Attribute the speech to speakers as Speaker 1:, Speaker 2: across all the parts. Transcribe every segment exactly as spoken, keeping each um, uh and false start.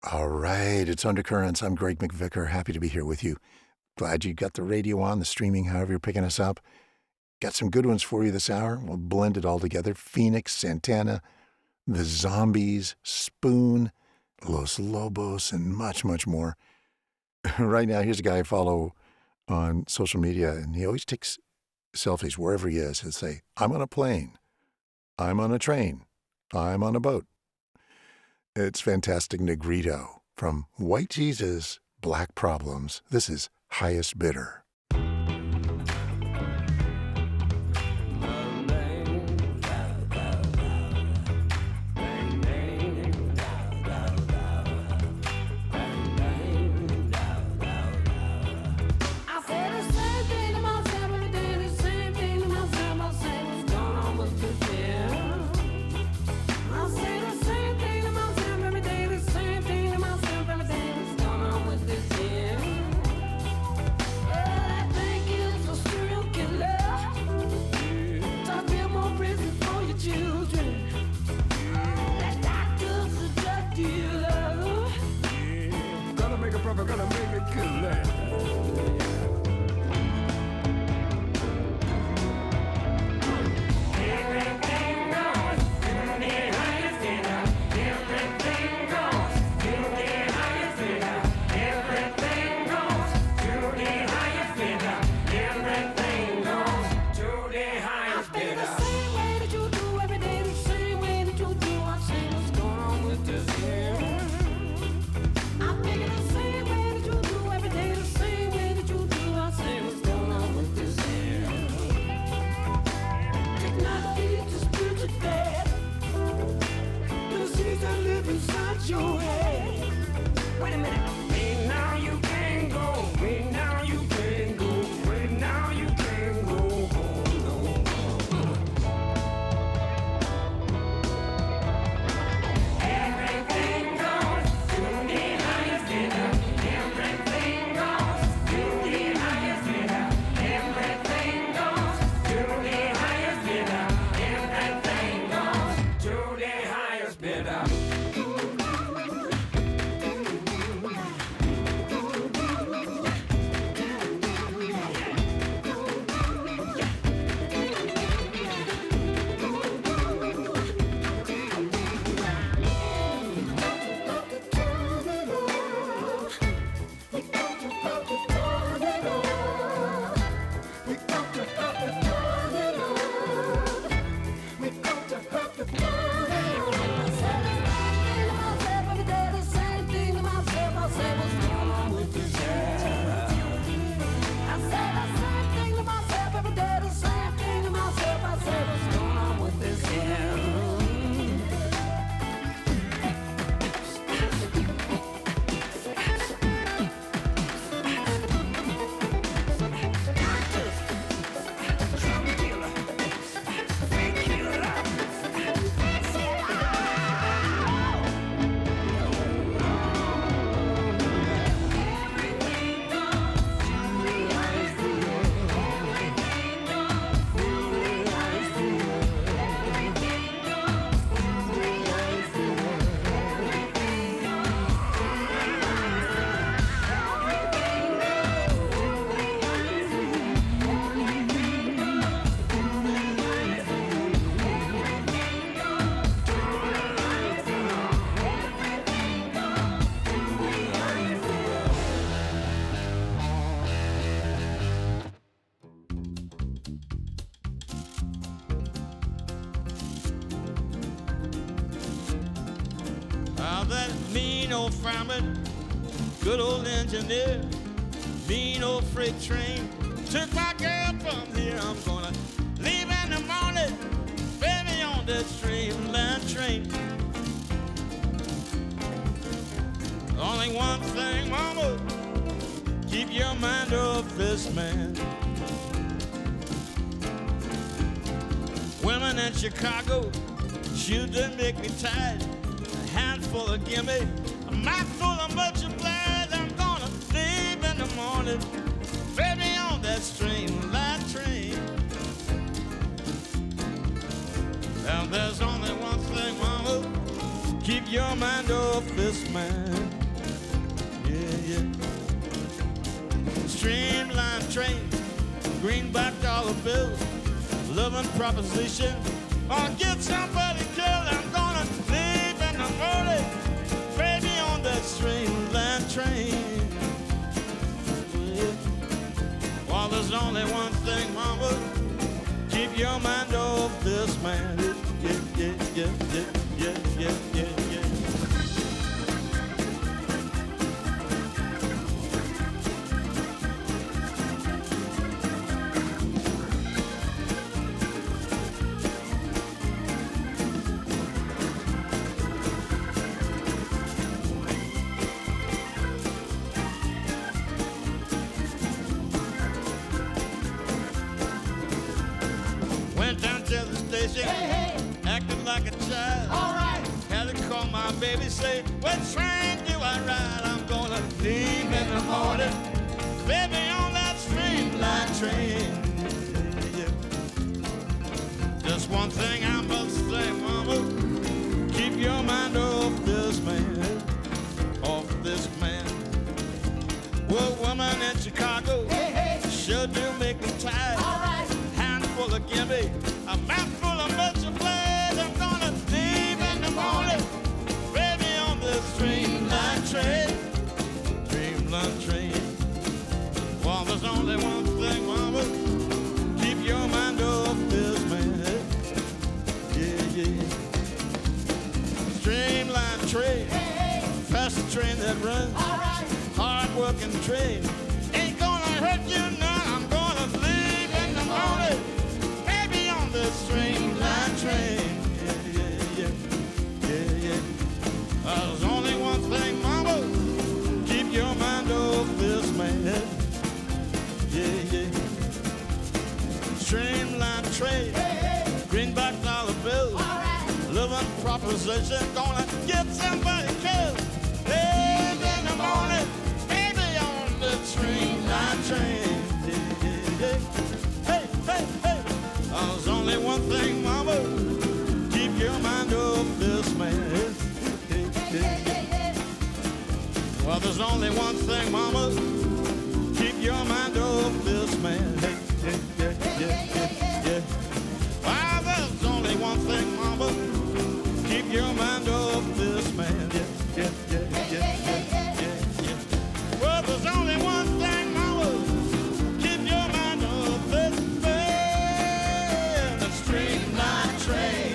Speaker 1: All right, it's Undercurrents. I'm Greg McVicker. Happy to be here with you. Glad you got the radio on, the streaming, however you're picking us up. Got some good ones for you this hour. We'll blend it all together. Phoenix, Santana, The Zombies, Spoon, Los Lobos, and much, much more. Right now, here's a guy I follow on social media, and he always takes selfies wherever he is. He'll say, I'm on a plane. I'm on a train. I'm on a boat. It's Fantastic Negrito from White Jesus, Black Problems. This is Highest Bidder.
Speaker 2: Good old engineer, mean old freight train, took my girl from here. I'm gonna leave in the morning, baby, on that streamline train. Only one thing, mama, keep your mind off this man. Women in Chicago, shoot done make me tired. A handful of gimme, a mouthful of multiply. I'm gonna leave in the morning, baby, on that streamline train. And there's only one thing, mama, keep your mind off this man. Yeah, yeah. Streamline train, greenback dollar bills, loving proposition. I'll get somebody killed. I'm gonna leave in the morning, baby, on that streamline train. Yeah. Well, there's only one thing, mama, keep your mind off this man. Yeah, yeah, yeah, yeah, yeah, yeah, yeah, yeah. Hey, hey. Acting like a child. All right. Had to call my baby, say, what train do I ride? I'm gonna leave in the morning, baby, on that streamline train. Yeah. Just one thing I must say, mama, keep your mind off this man, off this man. Well, woman in Chicago, hey, hey. Sure do make me tired. All right. Handful of gimme, a mouthful of multiplied. I'm gonna leave in the morning, baby, on this streamline train, streamline train. Well, there's only one thing, mama, keep your mind off this man. Yeah, yeah. Streamline train, hey, hey. Fast train that runs, all right. Hard working train, ain't gonna hurt you none. I'm gonna leave in the morning, the streamline train. Yeah, yeah, yeah, yeah, yeah. Uh, there's only one thing, mama, keep your mind off this man. Yeah, yeah. Streamline train, hey, hey. Greenback dollar bills, right. Living proposition, gonna get somebody killed. Late in the morning, baby, on the streamline train. Yeah, yeah, yeah. Hey, hey, hey. There's only one thing, mama, keep your mind off this man. Well, there's only one thing, mama, keep your mind off this man. Yeah, yeah, yeah, yeah. Well, there's only one thing, mama, keep your mind off this man. Yeah, yeah, yeah, yeah, yeah, yeah, yeah. Well, there's only one thing, mama, keep your mind off this man. Streamline train.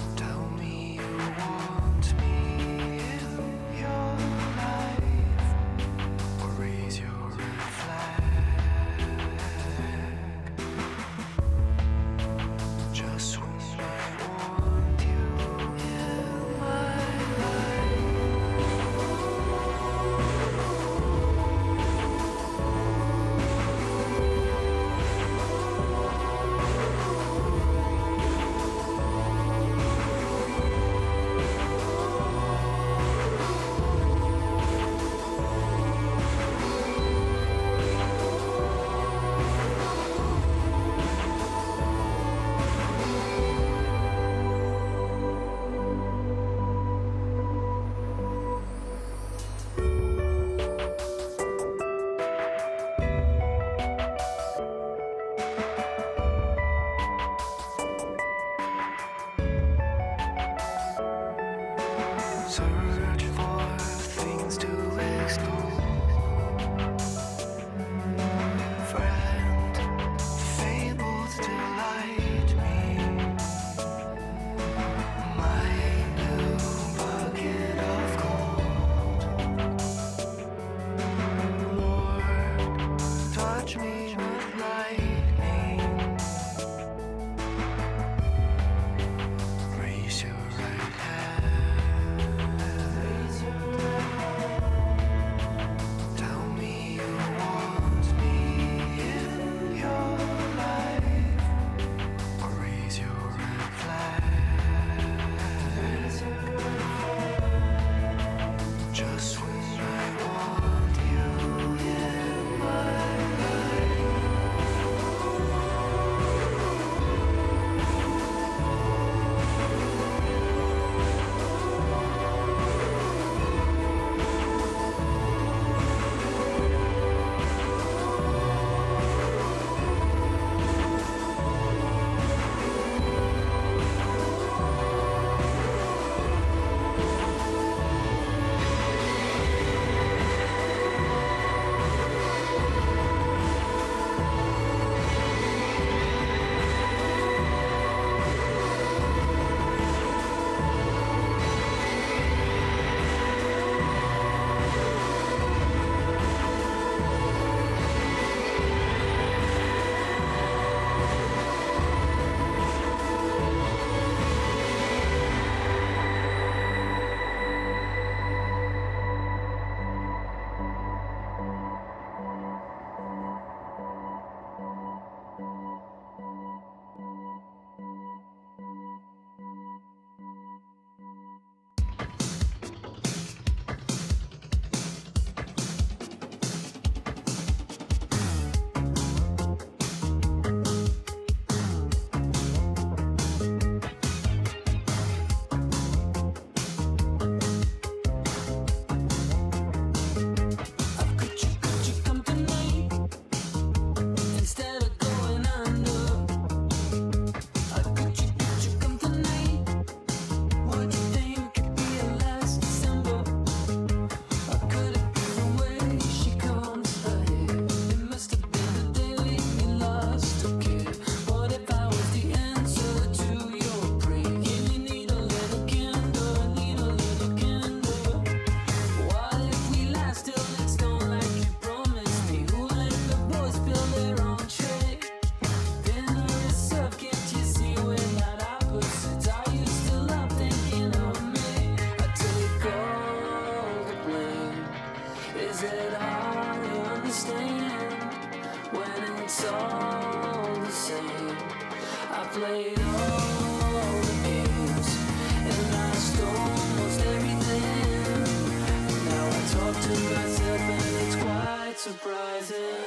Speaker 3: Tell me you want me in your life. Is it hard to understand when it's all the same? I played all the games and I stole almost everything. Now I talk to myself and it's quite surprising.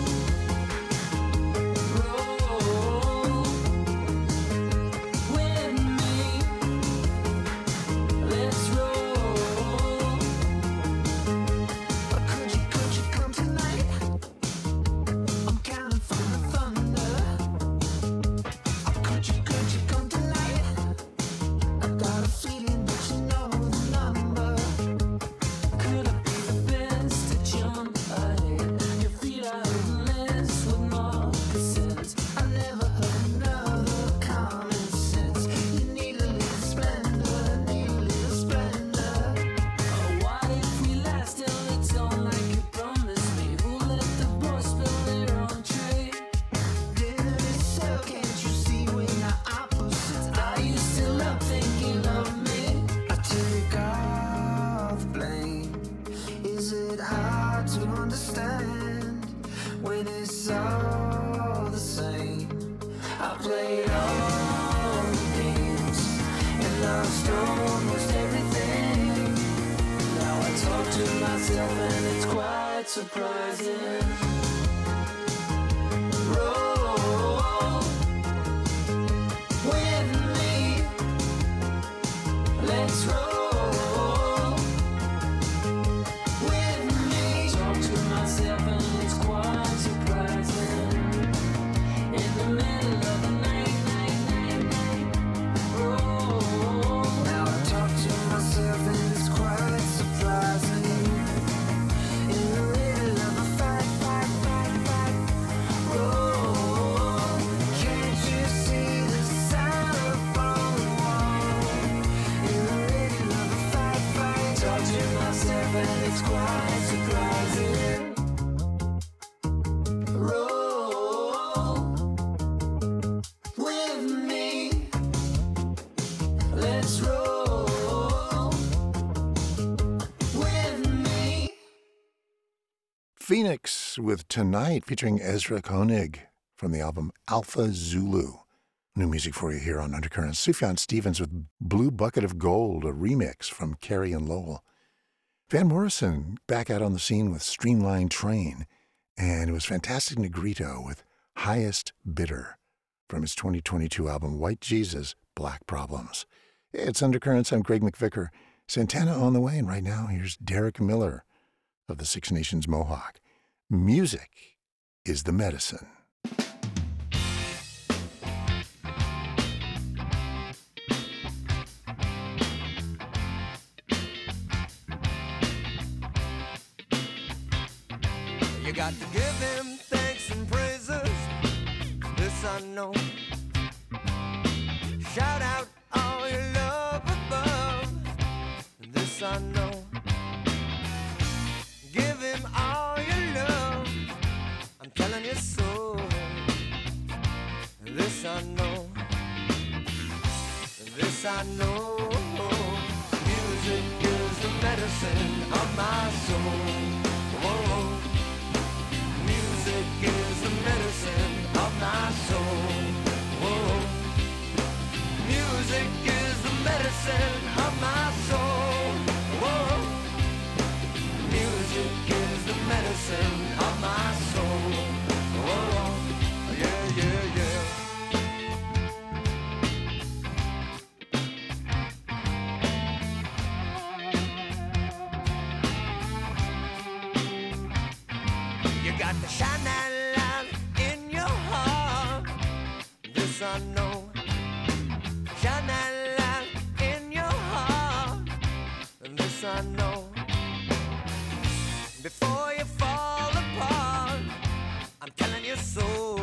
Speaker 1: Phoenix with Tonight, featuring Ezra Koenig from the album Alpha Zulu. New music for you here on Undercurrents. Sufjan Stevens with Blue Bucket of Gold, a remix from Carrie and Lowell. Van Morrison back out on the scene with Streamline Train, and it was Fantastic Negrito with Highest Bidder from his twenty twenty-two album White Jesus, Black Problems. It's Undercurrents. I'm Greg McVicker. Santana on the way, and right now here's Derek Miller of the Six Nations Mohawk. Music is the medicine.
Speaker 4: You got to give him thanks and praises, this I know. Shout out all your love above, this I know. Give him all your love, I'm telling you so. This I know, this I know. Music is the medicine of my soul. Whoa. Music is the medicine of my soul. Whoa. Music is the medicine of my soul. Whoa. Music is the medicine of my soul. Whoa. Yeah, yeah, yeah. You got to shine that light in your heart, this I know. Shine that light in your heart, this I know. Before you fall apart, I'm telling you so.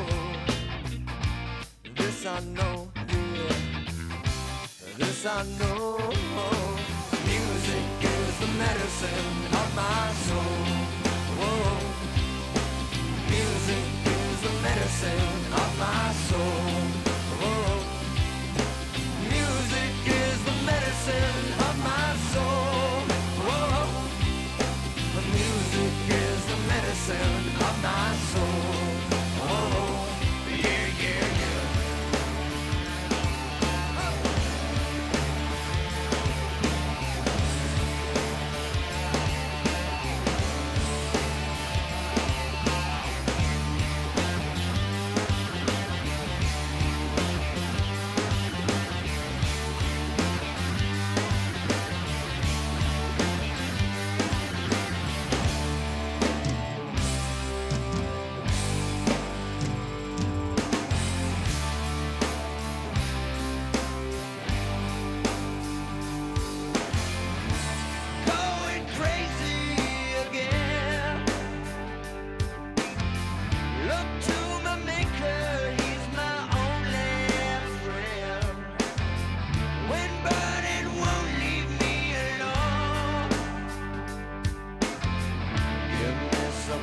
Speaker 4: This I know, yeah. This I know. Music is the medicine of my soul. Whoa. Music is the medicine of my soul. Whoa. Music is the medicine of my soul. Whoa. Music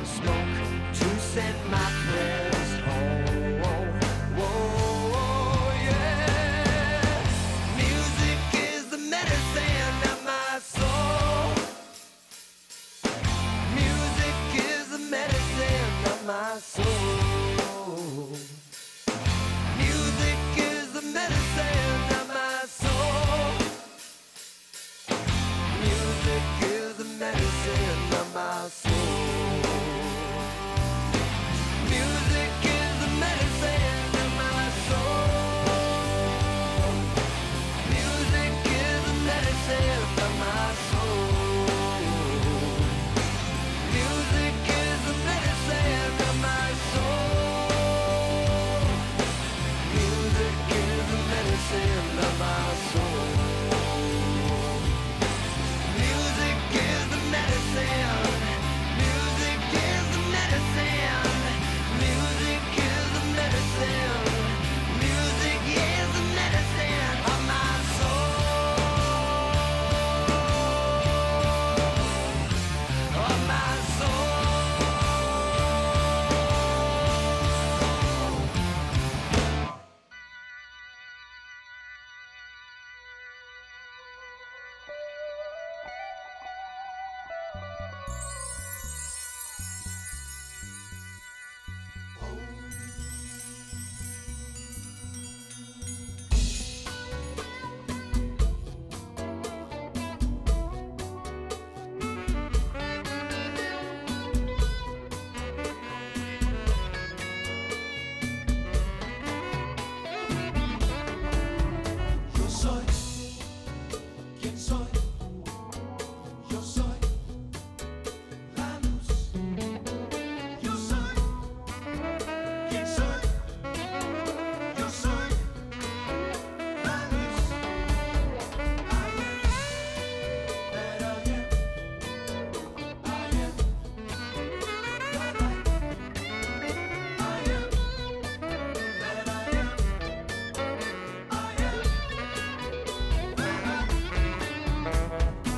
Speaker 4: smoke to send my prayers home. Whoa, yeah. Music is the medicine of my soul. Music is the medicine of my soul. Music is the medicine of my soul. Music is the medicine of my soul. Music is the medicine of my soul. Music is the medicine of my soul. Music is the medicine of my soul. Music is the medicine of my soul. Music is the medicine. Music is the medicine. Music is the medicine. Music is the medicine of my soul. Of my soul. Yo soy quien soy. Yo soy la luz. Yo soy quien soy. Yo soy la luz. I am that I am. I am the light. I am that I am. I am the light.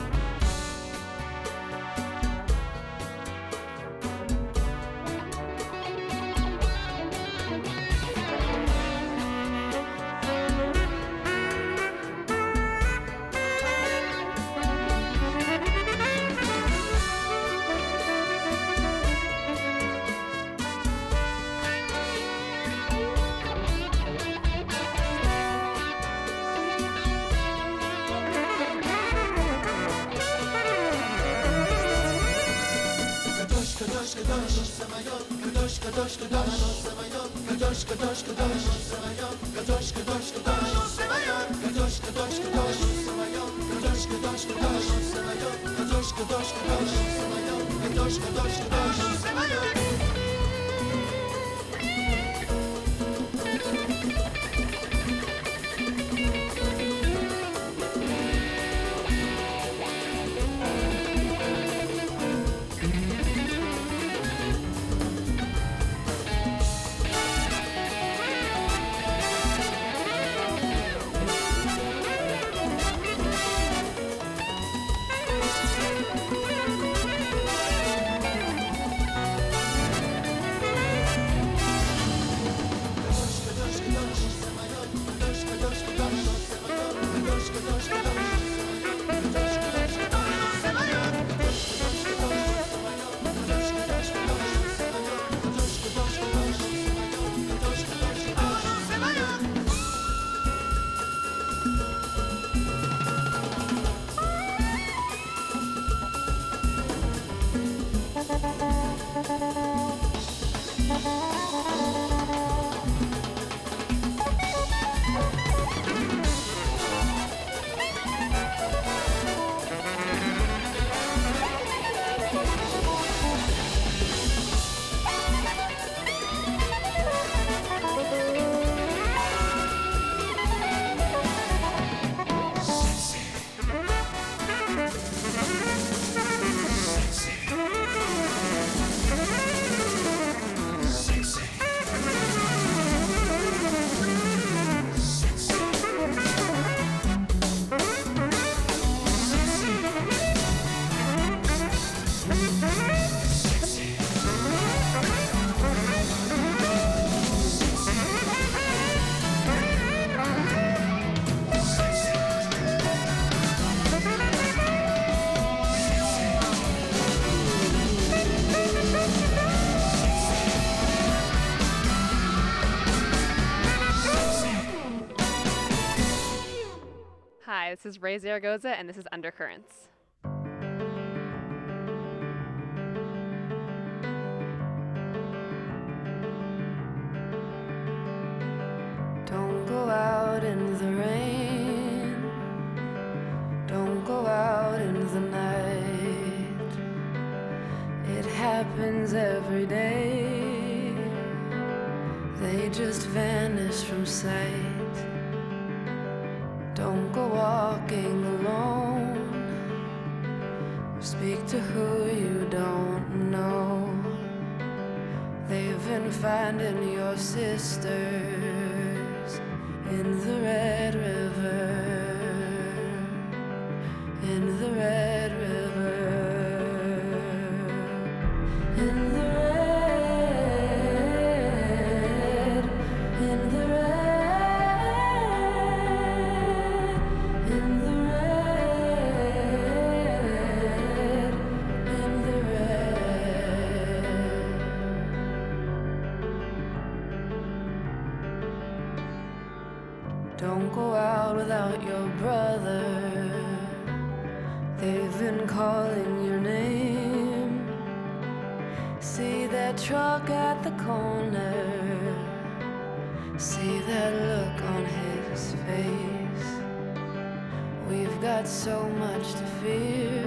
Speaker 4: Kadosh, kadosh, kadosh, Samayot. Kadosh, kadosh, kadosh, Samayot. Kadosh, kadosh, kadosh, Samayot. Kadosh, kadosh, kadosh, Samayot. Kadosh, kadosh, kadosh, Samayot. Kadosh, kadosh, kadosh, Samayot. Kadosh, kadosh, kadosh, Samayot. Kadosh, kadosh, kadosh, Samayot.
Speaker 5: Hi, this is Ray Zaragoza, and this is Undercurrents.
Speaker 3: Don't go out in the rain. Don't go out in the night. It happens every day. They just vanish from sight. Don't go walking alone. Speak to who you don't know. They've been finding your sisters in the Red River, in the Red River, in the red, in the red, in the red, in the red. Don't go out without your brother. They've been calling your name. See that truck at the corner. See that look on his face. We've got so much to fear.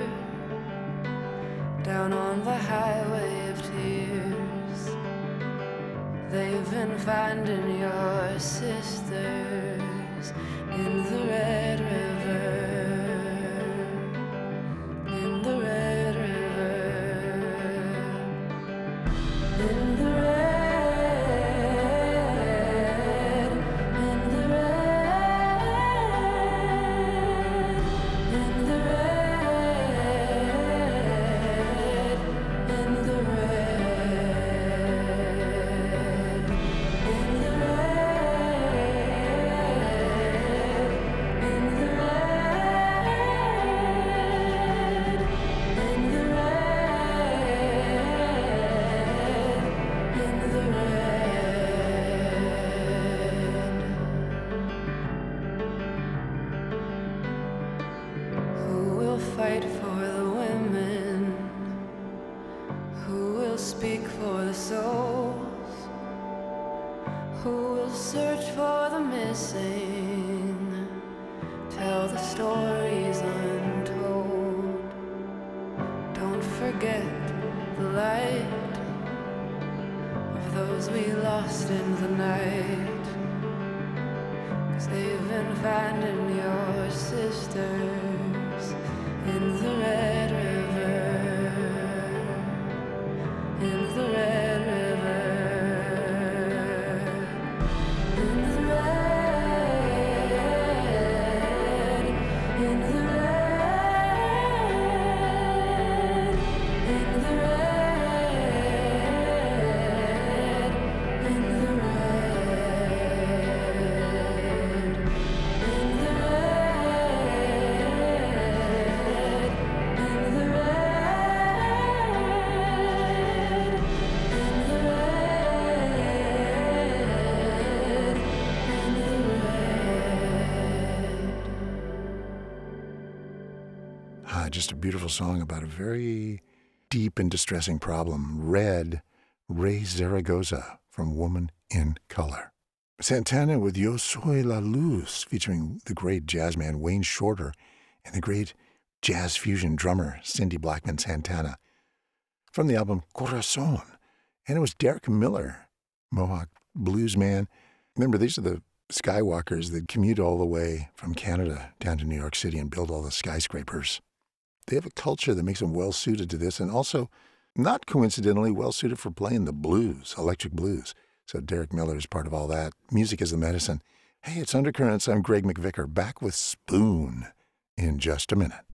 Speaker 3: Down on the highway of tears. They've been finding your sisters in the Red River, in the Red River, in the red, in the red, in the red, in the red, in the fight for the women, who will speak for the souls, who will search for the missing, tell the stories untold. Don't forget the light of those we lost in the night, 'cause they've been finding your sisters in the Red River, in the Red River, in the red, in the red, in the red, in the red, in the
Speaker 1: Just a beautiful song about a very deep and distressing problem. Red, Ray Zaragoza from Woman in Color. Santana with Yo Soy La Luz, featuring the great jazzman Wayne Shorter and the great jazz fusion drummer Cindy Blackman Santana, from the album Corazon. And it was Derek Miller, Mohawk blues man. Remember, these are the Skywalkers that commute all the way from Canada down to New York City and build all the skyscrapers. They have a culture that makes them well-suited to this, and also, not coincidentally, well-suited for playing the blues, electric blues. So Derek Miller is part of all that. Music is the medicine. Hey, it's Undercurrents. I'm Greg McVicker, back with Spoon in just a minute.